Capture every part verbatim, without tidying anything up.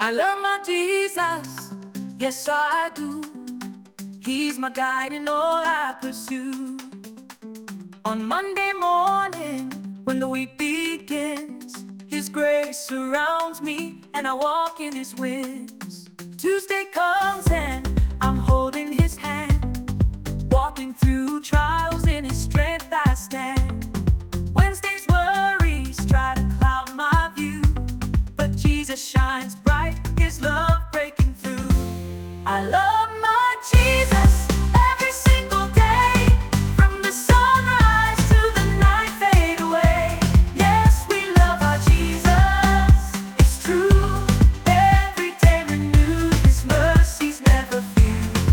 I love my Jesus, yes I do. He's my guide in all I pursue. On Monday morning, when the week begins, His grace surrounds me and I walk in His winds. Tuesday comes and I'm holding His hand, walking through trials in His strength I stand. Wednesday's worries try to cloud my view, but Jesus shines bright, His love breaking through. I love my Jesus every single day, from the sunrise to the night fade away. Yes, we love our Jesus, it's true. Every day renewed, His mercies never few.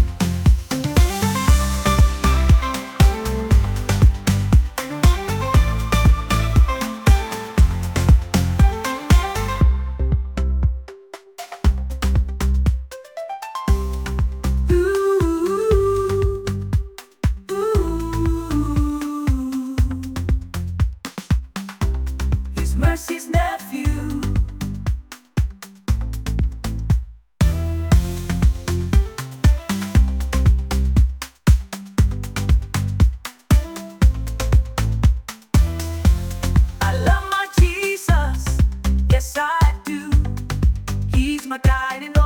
Mercy's nephew. I love my Jesus, yes I do. He's my guide in all